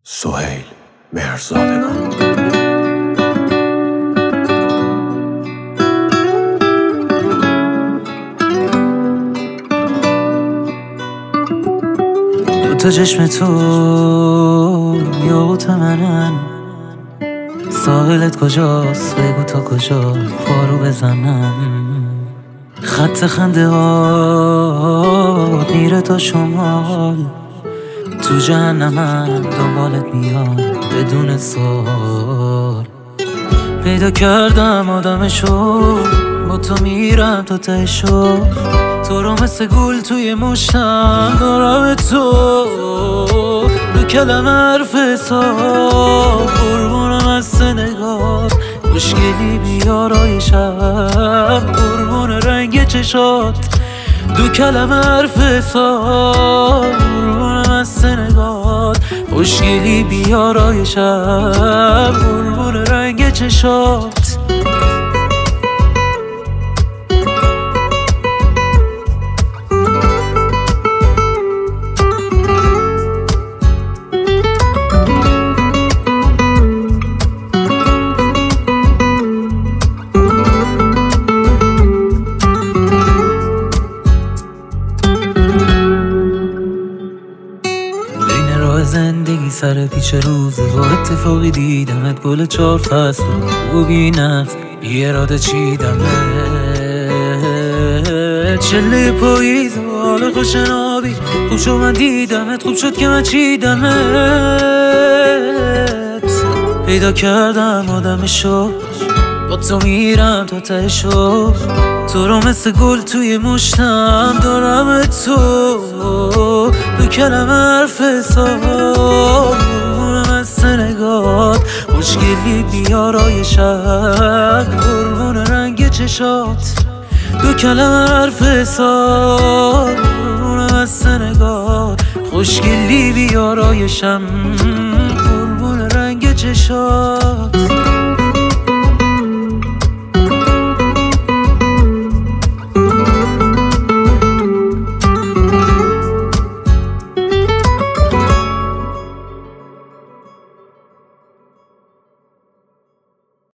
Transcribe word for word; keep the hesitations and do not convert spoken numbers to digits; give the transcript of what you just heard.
سهیل مهرزادگان. دوتا چشم تو یاقوت منن، ساحلت کجاست بگو تا کجا پارو بزنم. خط خنده ها میره تا شمال، تو جهنمم دنبالت میاد بدون سوال. پیدا کردم آدمشو، با تو میرم تا تهشو، تو رو مثل گول توی مشتم دارم تو. دو کلمه حرف حساب قربونم از نگاه، خوشگلی بیارای شب قربون رنگ چشات. دو کلمه حرف حساب قربونم از نگاه، خوشگلی بیارای شب قربون رنگ چشات. زندگی سر پیچ روزگار اتفاقی دیدمت، گل چار فصل خوبی نفس بی اراده چیدمت. چله پاییز و حال خوشنابی خوب شد من دیدمت، خوب شد که من چیدمت. پیدا کردم آدمشو، با تو میرم تا تهشو، تو رو مثل گل توی مشتم دارم تو. دو کلمه حرف حساب قربونم از نگات، خوشگلی بیارای شب قربون رنگ چشات. دو کلمه حرف حساب قربونم از نگات، خوشگلی بیارای شب قربون رنگ چشات.